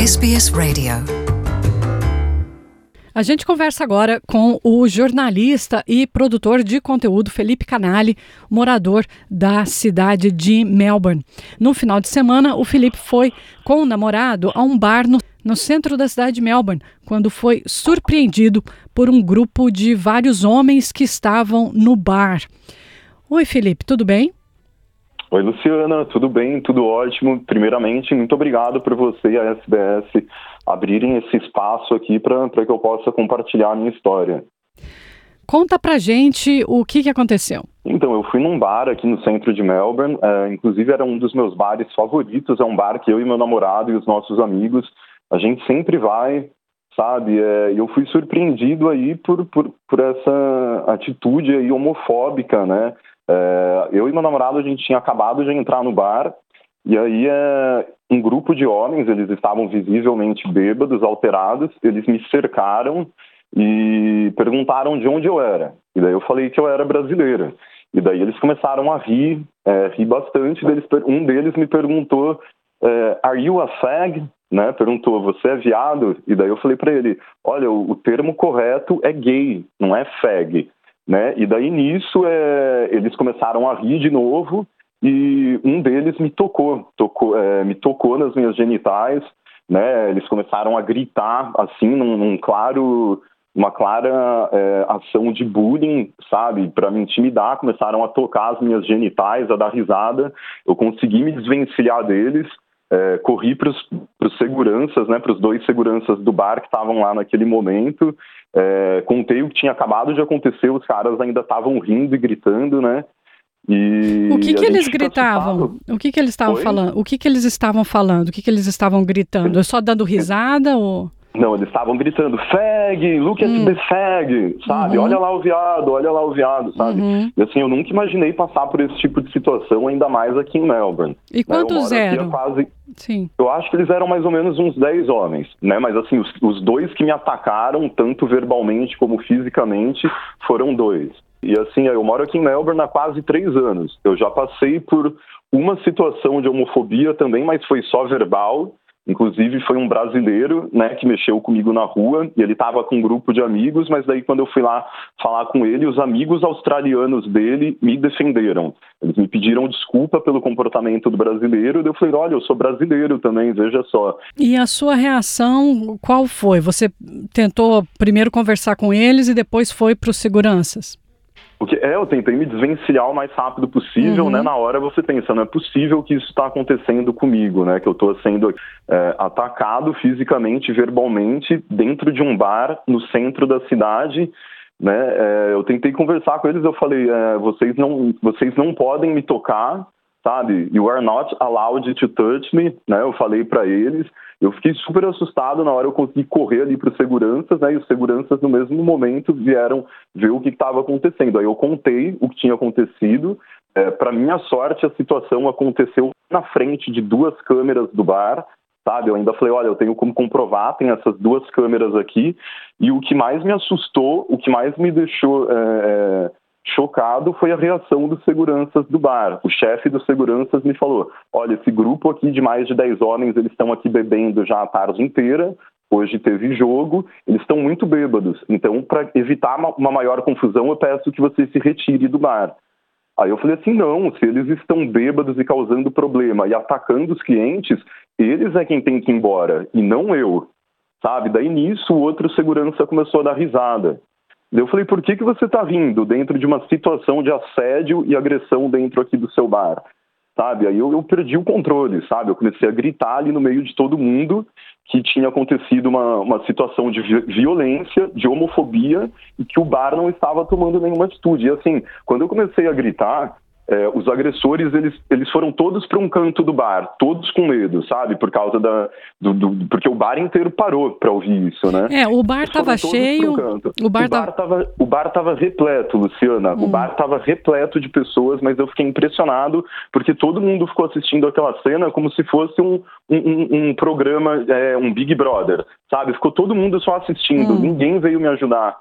SBS Radio. A gente conversa agora com o jornalista e produtor de conteúdo Felipe Canali, morador da cidade de Melbourne. No final de semana, o Felipe foi com o namorado a um bar no centro da cidade de Melbourne, quando foi surpreendido por um grupo de vários homens que estavam no bar. Oi, Felipe, tudo bem? Oi, Luciana, tudo bem, tudo ótimo. Primeiramente, muito obrigado por você e a SBS abrirem esse espaço aqui para que eu possa compartilhar a minha história. Conta pra gente o que aconteceu. Então, eu fui num bar aqui no centro de Melbourne, inclusive era um dos meus bares favoritos, é um bar que eu e meu namorado e os nossos amigos, a gente sempre vai, sabe? E eu fui surpreendido aí por essa atitude aí homofóbica, né? Eu e meu namorado, a gente tinha acabado de entrar no bar, e aí um grupo de homens, eles estavam visivelmente bêbados, alterados, eles me cercaram e perguntaram de onde eu era. E daí eu falei que eu era brasileiro. E daí eles começaram a rir bastante. Um deles me perguntou, are you a fag? Né? Perguntou, você é viado? E daí eu falei para ele, olha, o termo correto é gay, não é fag. Né? E daí nisso eles começaram a rir de novo e um deles me tocou nas minhas genitais, né? Eles começaram a gritar assim uma clara ação de bullying, sabe, para me intimidar. Começaram a tocar as minhas genitais, a dar risada. Eu consegui me desvencilhar deles. Corri para os seguranças, né, para os dois seguranças do bar que estavam lá naquele momento, contei o que tinha acabado de acontecer, os caras ainda estavam rindo e gritando, né? E o que eles gritavam? O que eles estavam falando? O que eles estavam falando? O que eles estavam gritando? Só dando risada ou... Não, eles estavam gritando, fag, look at the fag, sabe? Olha lá o viado, sabe? E assim, eu nunca imaginei passar por esse tipo de situação, ainda mais aqui em Melbourne. E quantos eram? Sim. Eu acho que eles eram mais ou menos uns 10 homens, né? Mas assim, os dois que me atacaram, tanto verbalmente como fisicamente, foram 2. E assim, eu moro aqui em Melbourne há quase 3 anos. Eu já passei por uma situação de homofobia também, mas foi só verbal. Inclusive foi um brasileiro, né, que mexeu comigo na rua, e ele estava com um grupo de amigos, mas daí quando eu fui lá falar com ele, os amigos australianos dele me defenderam. Eles me pediram desculpa pelo comportamento do brasileiro, e eu falei, olha, eu sou brasileiro também, veja só. E a sua reação, qual foi? Você tentou primeiro conversar com eles e depois foi para os seguranças? Eu tentei me desvencilhar o mais rápido possível, né? Na hora você pensa, não é possível que isso está acontecendo comigo, né? Que eu estou sendo atacado fisicamente, verbalmente, dentro de um bar no centro da cidade, né? Eu tentei conversar com eles, eu falei, vocês não podem me tocar, sabe? You are not allowed to touch me, né? Eu falei para eles. Eu fiquei super assustado, na hora eu consegui correr ali para os seguranças, né? E os seguranças no mesmo momento vieram ver o que estava acontecendo. Aí eu contei o que tinha acontecido. Para minha sorte, a situação aconteceu na frente de 2 câmeras do bar, sabe? Eu ainda falei, olha, eu tenho como comprovar, tem essas 2 câmeras aqui. E o que mais me assustou, o que mais me deixou chocado foi a reação dos seguranças do bar. O chefe dos seguranças me falou, olha, esse grupo aqui de mais de 10 homens, eles estão aqui bebendo já a tarde inteira, hoje teve jogo, eles estão muito bêbados, então para evitar uma maior confusão eu peço que você se retire do bar. Aí eu falei assim, não, se eles estão bêbados e causando problema e atacando os clientes, eles é quem tem que ir embora, e não eu, sabe? Daí nisso o outro segurança começou a dar risada. Eu falei, por que você está vindo dentro de uma situação de assédio e agressão dentro aqui do seu bar? Sabe? Aí eu perdi o controle, sabe? Eu comecei a gritar ali no meio de todo mundo que tinha acontecido uma situação de violência, de homofobia e que o bar não estava tomando nenhuma atitude. E assim, quando eu comecei a gritar, os agressores, eles foram todos para um canto do bar, todos com medo, sabe? Por causa porque o bar inteiro parou para ouvir isso, né? O bar estava cheio. O bar estava repleto, Luciana. O bar estava repleto de pessoas, mas eu fiquei impressionado porque todo mundo ficou assistindo aquela cena como se fosse um programa, um Big Brother, sabe? Ficou todo mundo só assistindo, ninguém veio me ajudar.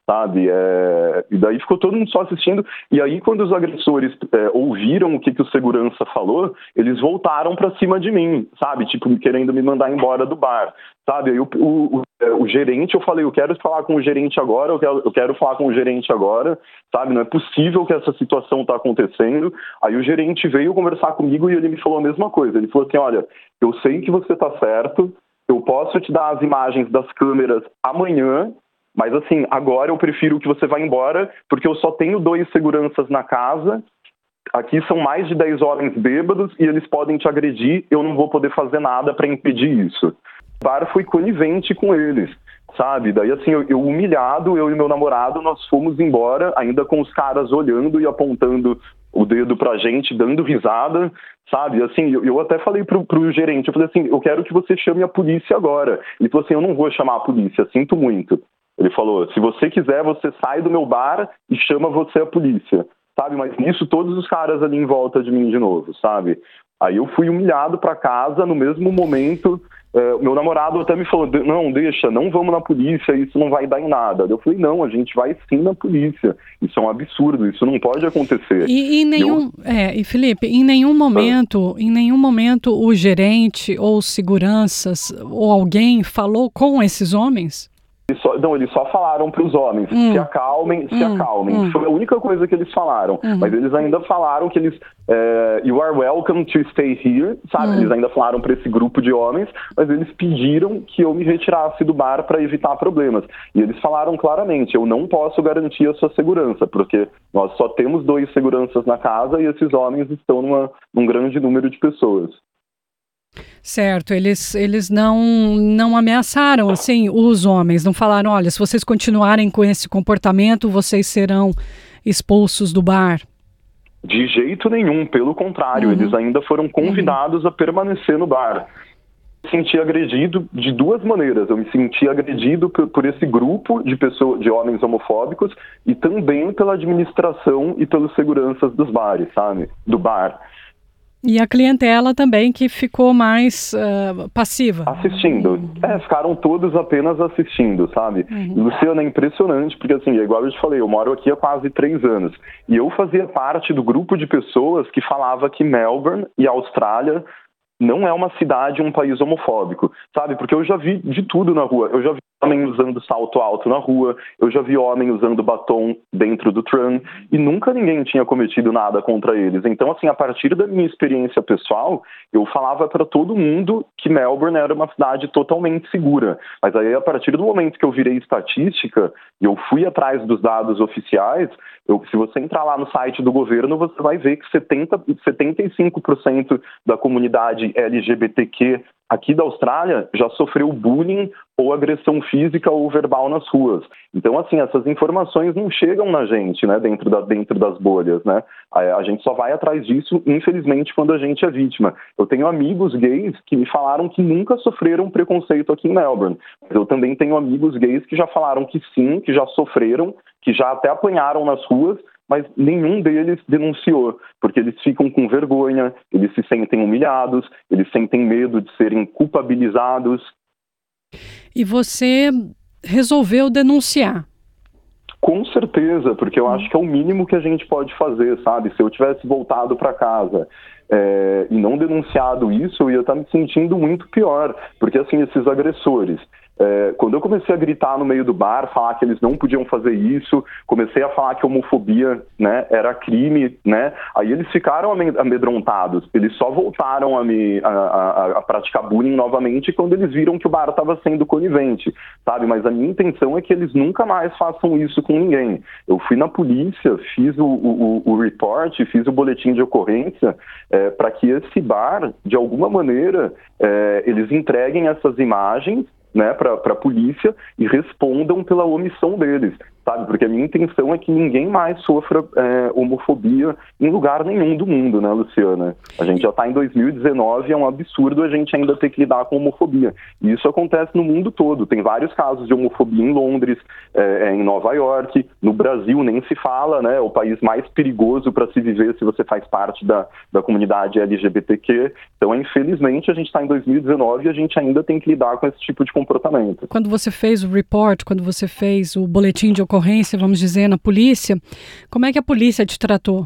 sabe? E daí ficou todo mundo só assistindo, e aí quando os agressores ouviram o que o segurança falou, eles voltaram pra cima de mim, sabe? Tipo, querendo me mandar embora do bar, sabe? Aí o gerente, eu falei, eu quero falar com o gerente agora, eu quero falar com o gerente agora, sabe? Não é possível que essa situação tá acontecendo. Aí o gerente veio conversar comigo e ele me falou a mesma coisa, ele falou assim, olha, eu sei que você tá certo, eu posso te dar as imagens das câmeras amanhã, mas assim, agora eu prefiro que você vá embora, porque eu só tenho 2 seguranças na casa, aqui são mais de 10 homens bêbados e eles podem te agredir, eu não vou poder fazer nada para impedir isso. O bar foi conivente com eles, sabe? Daí assim, eu humilhado, eu e meu namorado, nós fomos embora, ainda com os caras olhando e apontando o dedo pra gente, dando risada, sabe? Assim, eu até falei pro gerente, eu falei assim, eu quero que você chame a polícia agora. Ele falou assim, eu não vou chamar a polícia, sinto muito. Ele falou, se você quiser, você sai do meu bar e chama você a polícia, sabe? Mas nisso, todos os caras ali em volta de mim de novo, sabe? Aí eu fui humilhado pra casa, no mesmo momento, meu namorado até me falou, não, deixa, não vamos na polícia, isso não vai dar em nada. Eu falei, não, a gente vai sim na polícia, isso é um absurdo, isso não pode acontecer. E Felipe, em nenhum momento o gerente ou seguranças ou alguém falou com esses homens? Eles só falaram para os homens, se acalmem. Foi a única coisa que eles falaram. Mas eles ainda falaram que eles, you are welcome to stay here, sabe? Eles ainda falaram para esse grupo de homens, mas eles pediram que eu me retirasse do bar para evitar problemas. E eles falaram claramente, eu não posso garantir a sua segurança, porque nós só temos 2 seguranças na casa e esses homens estão num grande número de pessoas. Certo, eles não ameaçaram, assim, os homens, não falaram, olha, se vocês continuarem com esse comportamento, vocês serão expulsos do bar. De jeito nenhum, pelo contrário, eles ainda foram convidados a permanecer no bar. Eu me senti agredido de 2 maneiras, eu me senti agredido por esse grupo de homens homofóbicos e também pela administração e pelos seguranças dos bares, sabe, do bar. E a clientela também, que ficou mais passiva. Assistindo. Ficaram todos apenas assistindo, sabe? Luciana, é impressionante, porque assim, igual eu te falei, eu moro aqui há quase 3 anos. E eu fazia parte do grupo de pessoas que falava que Melbourne e a Austrália não é uma cidade, um país homofóbico, sabe? Porque eu já vi de tudo na rua. Eu já vi homem usando salto alto na rua, eu já vi homem usando batom dentro do tram, e nunca ninguém tinha cometido nada contra eles. Então, assim, a partir da minha experiência pessoal, eu falava para todo mundo que Melbourne era uma cidade totalmente segura. Mas aí, a partir do momento que eu virei estatística, e eu fui atrás dos dados oficiais, se você entrar lá no site do governo, você vai ver que 75% da comunidade LGBTQ aqui da Austrália já sofreu bullying ou agressão física ou verbal nas ruas. Então, assim, essas informações não chegam na gente, né, dentro das bolhas, né? A gente só vai atrás disso, infelizmente, quando a gente é vítima. Eu tenho amigos gays que me falaram que nunca sofreram preconceito aqui em Melbourne. Mas eu também tenho amigos gays que já falaram que sim, que já sofreram, que já até apanharam nas ruas, mas nenhum deles denunciou, porque eles ficam com vergonha, eles se sentem humilhados, eles sentem medo de serem culpabilizados. E você resolveu denunciar? Com certeza, porque eu acho que é o mínimo que a gente pode fazer, sabe? Se eu tivesse voltado para casa e não denunciado isso, eu ia estar me sentindo muito pior, porque assim, esses agressores... quando eu comecei a gritar no meio do bar, falar que eles não podiam fazer isso, comecei a falar que homofobia, né, era crime, né, aí eles ficaram amedrontados, eles só voltaram a praticar bullying novamente quando eles viram que o bar estava sendo conivente, sabe, mas a minha intenção é que eles nunca mais façam isso com ninguém. Eu fui na polícia, fiz o report, fiz o boletim de ocorrência, para que esse bar, de alguma maneira, eles entreguem essas imagens, né, para a polícia e respondam pela omissão deles, sabe? Porque a minha intenção é que ninguém mais sofra homofobia em lugar nenhum do mundo, né, Luciana? A gente já está em 2019 e é um absurdo a gente ainda ter que lidar com homofobia. E isso acontece no mundo todo. Tem vários casos de homofobia em Londres, em Nova York, no Brasil nem se fala, né? É o país mais perigoso para se viver se você faz parte da comunidade LGBTQ. Então, infelizmente, a gente está em 2019 e a gente ainda tem que lidar com esse tipo de comportamento. Quando você fez o report, quando você fez o boletim de ocorrência, ocorrência, vamos dizer, na polícia. Como é que a polícia te tratou?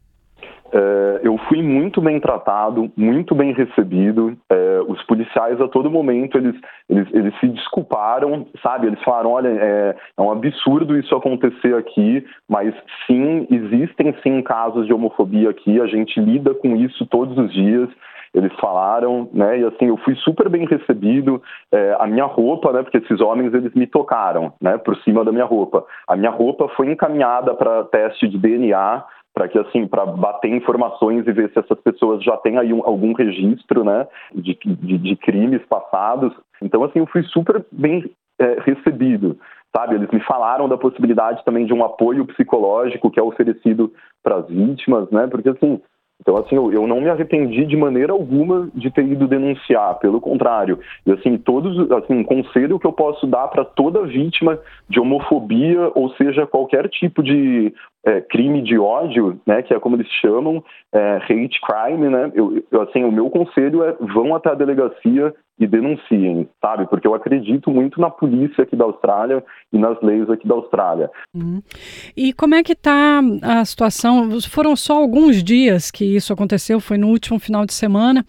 Eu fui muito bem tratado, muito bem recebido. Os policiais, a todo momento, eles se desculparam, sabe? Eles falaram, olha, é um absurdo isso acontecer aqui, mas sim, existem sim casos de homofobia aqui, a gente lida com isso todos os dias. Eles falaram, né, e assim, eu fui super bem recebido. A minha roupa, né, porque esses homens, eles me tocaram, né, por cima da minha roupa. A minha roupa foi encaminhada para teste de DNA, para bater informações e ver se essas pessoas já têm aí algum registro, né, de crimes passados. Então, assim, eu fui super bem recebido, sabe? Eles me falaram da possibilidade também de um apoio psicológico que é oferecido para as vítimas, né, porque assim, então, assim, eu não me arrependi de maneira alguma de ter ido denunciar, pelo contrário. E, assim, um conselho que eu posso dar para toda vítima de homofobia, ou seja, qualquer tipo de crime de ódio, né, que é como eles chamam, hate crime, né, assim, o meu conselho é: vão até a delegacia e denunciem, sabe? Porque eu acredito muito na polícia aqui da Austrália e nas leis aqui da Austrália. E como é que está a situação? Foram só alguns dias que isso aconteceu, foi no último final de semana.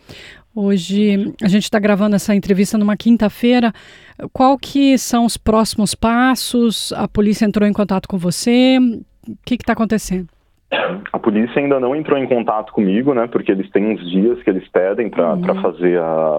Hoje a gente está gravando essa entrevista numa quinta-feira. Qual que são os próximos passos? A polícia entrou em contato com você? O que está acontecendo? A polícia ainda não entrou em contato comigo, né? Porque eles têm uns dias que eles pedem para fazer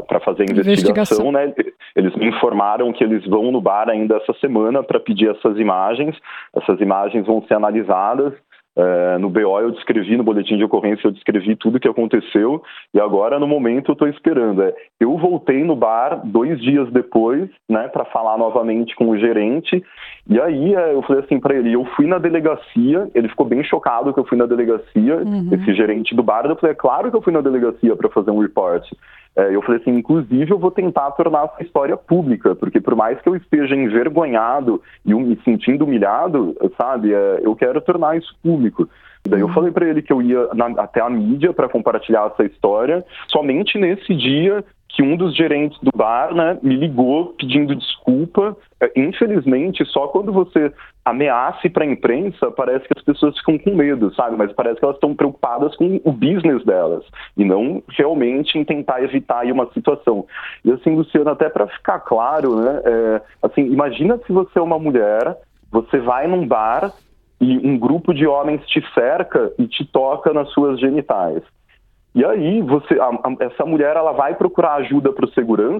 a investigação, né? Eles me informaram que eles vão no bar ainda essa semana para pedir essas imagens. Essas imagens vão ser analisadas. No BO eu descrevi, no boletim de ocorrência eu descrevi tudo o que aconteceu, e agora no momento eu estou esperando. Eu voltei no bar 2 dias depois, né, para falar novamente com o gerente, e aí eu falei assim para ele, eu fui na delegacia, ele ficou bem chocado que eu fui na delegacia, esse gerente do bar. Eu falei, é claro que eu fui na delegacia para fazer um report. Eu falei assim, inclusive eu vou tentar tornar essa história pública, porque por mais que eu esteja envergonhado e me sentindo humilhado, sabe, eu quero tornar isso público. E daí eu falei para ele que eu ia até a mídia para compartilhar essa história. Somente nesse dia que um dos gerentes do bar, né, me ligou pedindo desculpa. Infelizmente, só quando você ameaça para a imprensa, parece que as pessoas ficam com medo, sabe? Mas parece que elas estão preocupadas com o business delas e não realmente em tentar evitar aí uma situação. E assim, Luciano, até para ficar claro, né, assim, imagina se você é uma mulher, você vai num bar e um grupo de homens te cerca e te toca nas suas genitais. E aí, essa mulher, ela vai procurar ajuda para os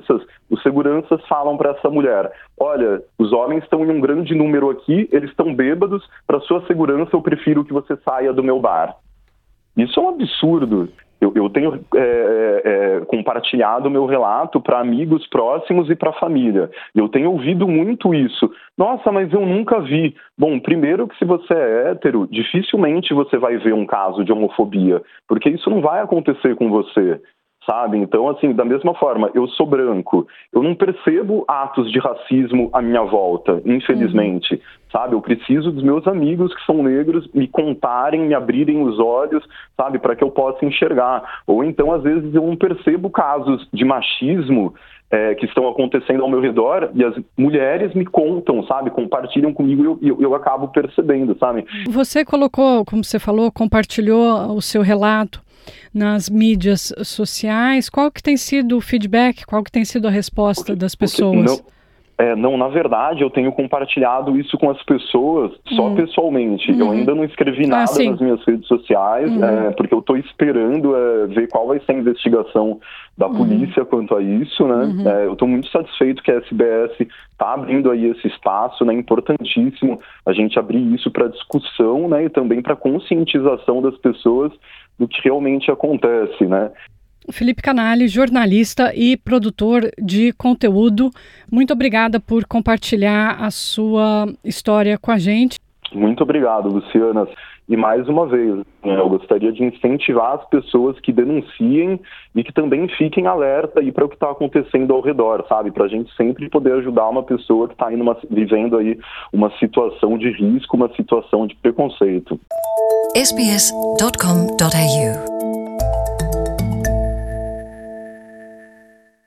seguranças falam para essa mulher, olha, os homens estão em um grande número aqui, eles estão bêbados, para sua segurança eu prefiro que você saia do meu bar. Isso é um absurdo. Eu tenho compartilhado o meu relato para amigos próximos e para a família. Eu tenho ouvido muito isso. Nossa, mas eu nunca vi. Bom, primeiro que se você é hétero, dificilmente você vai ver um caso de homofobia, porque isso não vai acontecer com você, sabe? Então, assim, da mesma forma, eu sou branco, eu não percebo atos de racismo à minha volta, infelizmente, sabe? Eu preciso dos meus amigos que são negros me contarem, me abrirem os olhos, sabe? Para que eu possa enxergar. Ou então, às vezes, eu não percebo casos de machismo que estão acontecendo ao meu redor e as mulheres me contam, sabe? Compartilham comigo e eu acabo percebendo, sabe? Você colocou, como você falou, compartilhou o seu relato nas mídias sociais. Qual que tem sido o feedback? Qual que tem sido a resposta das pessoas? Não, na verdade, eu tenho compartilhado isso com as pessoas só pessoalmente. Eu ainda não escrevi nada nas minhas redes sociais, porque eu estou esperando ver qual vai ser a investigação da polícia quanto a isso, né? Eu estou muito satisfeito que a SBS está abrindo aí esse espaço, né? Importantíssimo a gente abrir isso para discussão, né? E também para conscientização das pessoas do que realmente acontece, né? Felipe Canali, jornalista e produtor de conteúdo, muito obrigada por compartilhar a sua história com a gente. Muito obrigado, Luciana. E mais uma vez, eu gostaria de incentivar as pessoas que denunciem e que também fiquem alerta aí para o que está acontecendo ao redor, sabe? Para a gente sempre poder ajudar uma pessoa que está vivendo aí uma situação de risco, uma situação de preconceito. SBS.com.au